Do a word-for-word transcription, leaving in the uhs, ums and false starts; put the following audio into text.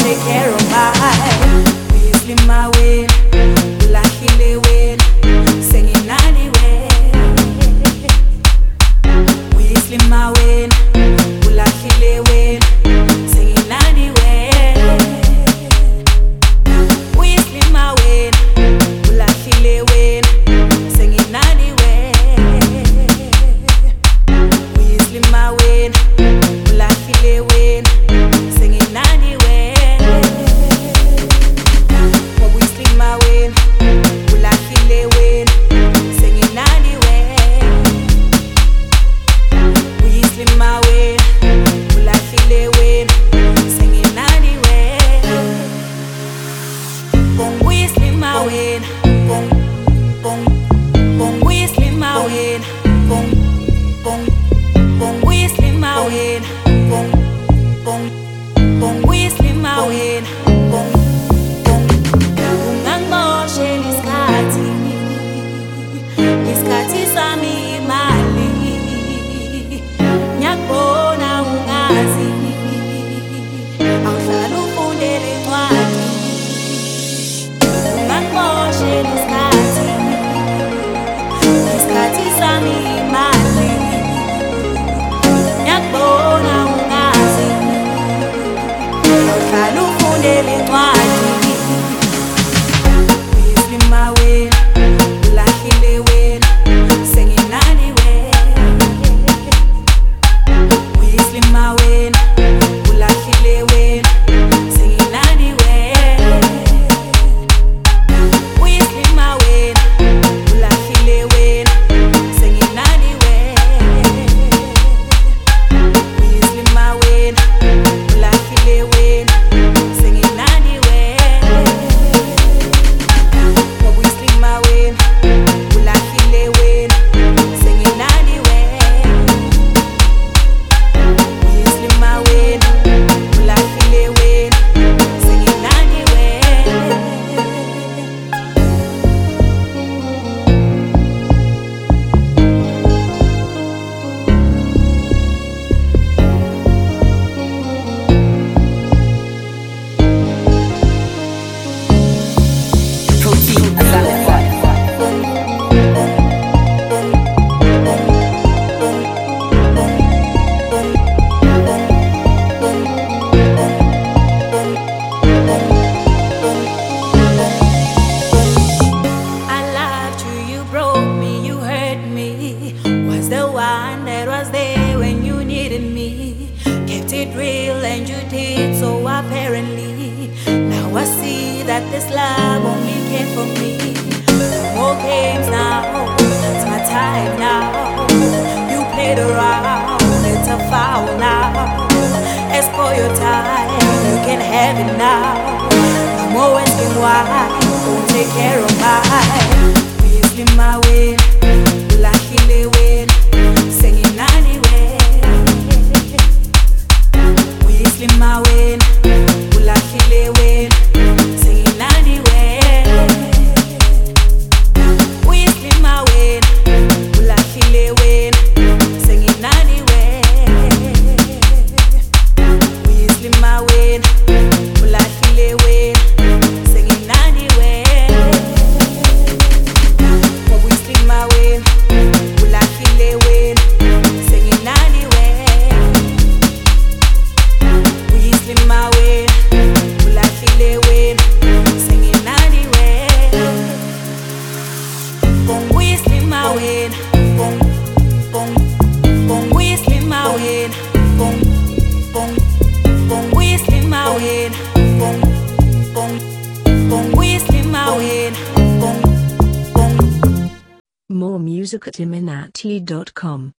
take care of my Weasley my way, Ulahile way, singing anyway. Weasley my way, Ulahile way, singing anyway. Weasley my way, Ulahile way, singing anyway. Weasley my way, Ulahile way, singing anyway. Weasley my way, Ulahile way, singing anyway. Weasley my way, Ulahile way, singing anyway. Bong Weasley my way, bong bong bong Weasley my way, bong bong bong Weasley my way, bong bong bong Weasley my way, bong bong. Ungangimoshe isikhathi, isikhathi sami imali. Ngiyakubona ungazi, awuhlala ufundele incwadi. Ungangimoshe isikhathi, isikhathi sami imali. Ngiyakubona ungazi, awuhlala ufundele incwadi. Weasley my way, Ulahile way, singing anyway. Weasley my way, Ulahile way, singing anyway. Weasley my way, Ulahile way, singing anyway. Weasley my way, Ulahile way, singing anyway. Weasley my way, Ulahile way, singing anyway. Weasley my way, Ulahile way, singing anyway. Protein, a salad fat. I loved you, you broke me, you hurt me. Was the one that was there when you needed me. Kept it real and you did so apparently. Now I see that this love only came for me. No more games now, it's my time now. You played around, it's a foul now. As for your time, you can have it now. No more asking why, don't take care of mine. Weasley my way, Ulahile way, singing anyway. Weasley my way, Ulahile way, singing anyway. Weasley my way, Ulahile way, singing anyway. Weasley my way, Ulahile way, singing anyway. Weasley my way, Ulahile way, singing anyway. Weasley my way, Ulahile way, singing anyway. Bong Weasley my way, bong bong bong Weasley my way, bong bong bong Weasley my way, bong bong bong Weasley my way, bong bong. More music at iminati dot com.